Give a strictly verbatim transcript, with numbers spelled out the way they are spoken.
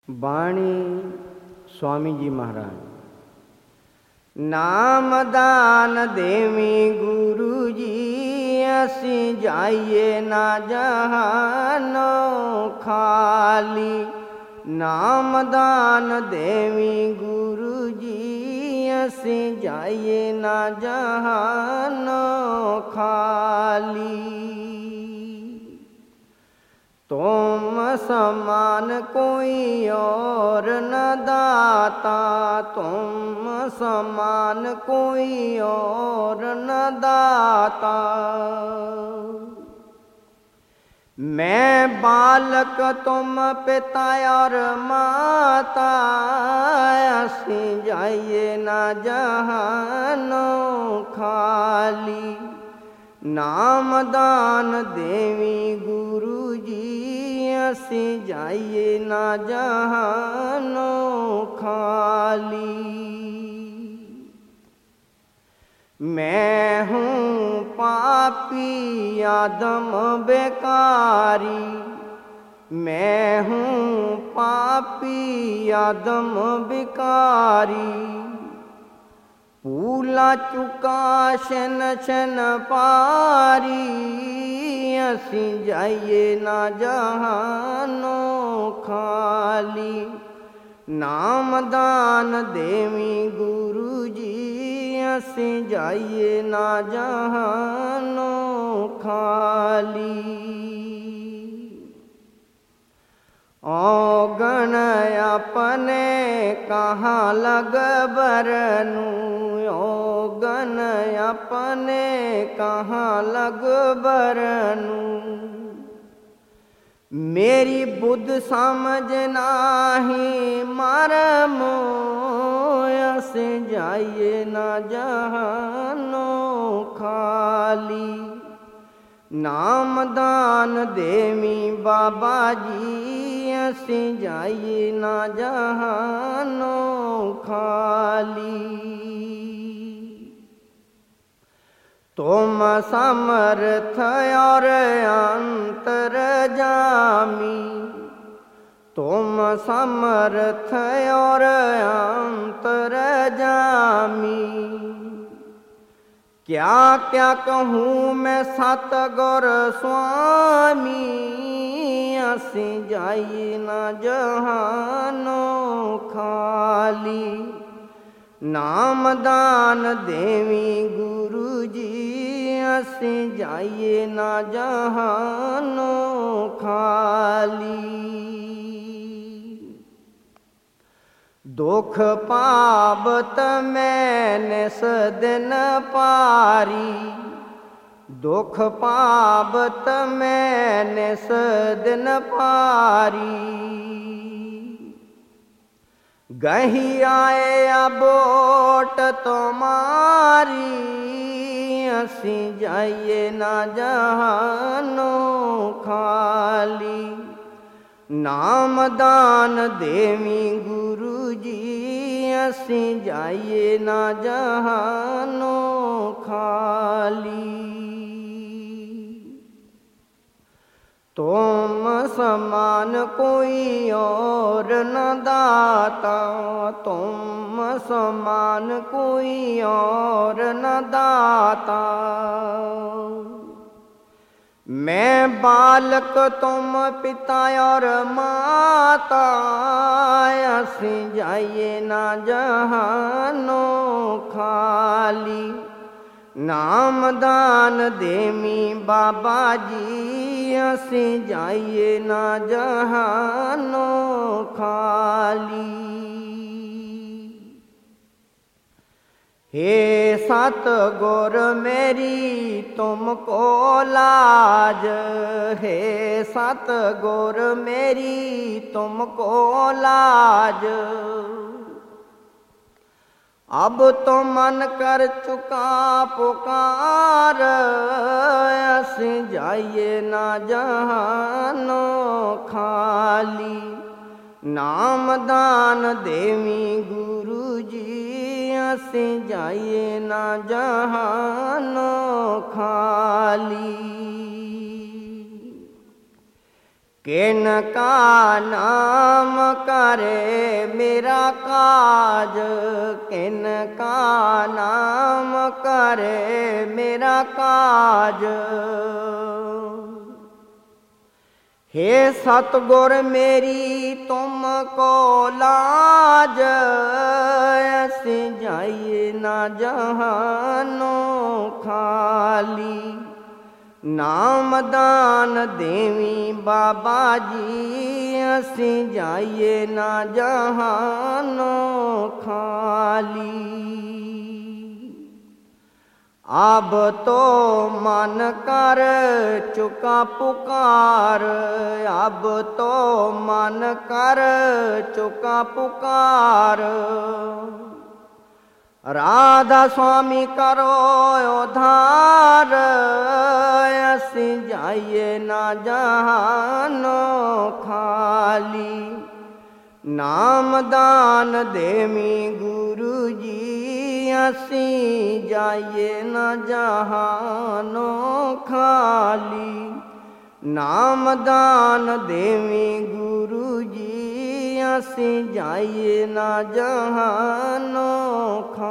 ਬਾਣੀ स्वामी जी महाराज। नाम दान देवी गुरु जी, असी जाइए ना जहानो खाली। नाम दान देवी गुरु जी, असी जाइए ना जहानो खाली। तुम समान कोई और न दाता, तुम समान कोई और न दाता। मैं बालक तुम पिता और माता, असी जाइए ना जहानो खाली। नाम दान देवी गुरु जी, असी जाइए ना जहानो खाली। मैं हूँ पापी आदम बेकारी, मैं हूँ पापी आदम बेकारी। पूला चुका शन शन पारी, असी जाइए ना जहानो खाली। नाम दान देवी गुरु जी, असी जाइए ना जहानो खाली। औगण अपने कहाँ लग बरनू, औगण अपने कहाँ लग बरनू। मेरी बुद्ध समझ नाही मरम, असी जाइए ना जहानो खाली। नाम दान देवी बाबा जी, असी जाइए ना जहानो खाली। तुम समर्थ और अंतर जामी, तुम समर्थ और अंतर जामी। क्या क्या कहूँ मैं सतगुर स्वामी, असी जाइए ना जहानो खाली। नाम दान देवी गुरु जी, असी जाइए ना जहानो खाली। दुख पावत मैंने सदन पारी, दुख पावत मैंने सदन पारी। गही आए अबोट तुम्हारी, असी जाइए ना जहानो खाली। नाम दान देवी गुरु जी, असी जाइए ना जहानो खाली। तुम समान कोई और न दाता, तुम समान कोई और न दाता। मैं बालक तुम पिता और माता, असी जाइए ना जहानो खाली। नाम दान देवी बाबा जी, असी जाइए ना जहानो खाली। हे सतगुर मेरी तुमको लाज, हे सतगुर मेरी तुमको लाज। अब तो मन कर चुका पुकार, असी जाइए ना जहानो खाली। नाम दान देवी गुरु जी, असी जाइए ना जहानो खाली। किन का नाम करे मेरा काज, किन का नाम करे मेरा काज। हे सतगुर मेरी तुमको लाज, ऐसे जाइए ना जहानो खाली। नाम दान देवी बाबा जी, ऐसे जाइए ना जहानो खाली। अब तो मन कर चुका पुकार, अब तो मन कर चुका पुकार। राधा स्वामी करो उद्धार, ऐसे जाइए ना जहानो खाली। नाम दान देवी गुरु जी, ऐसे जाइए ना जहानो खाली। नाम दान देवी गुरु जी, ऐसे जाइए ना जहानो खाली।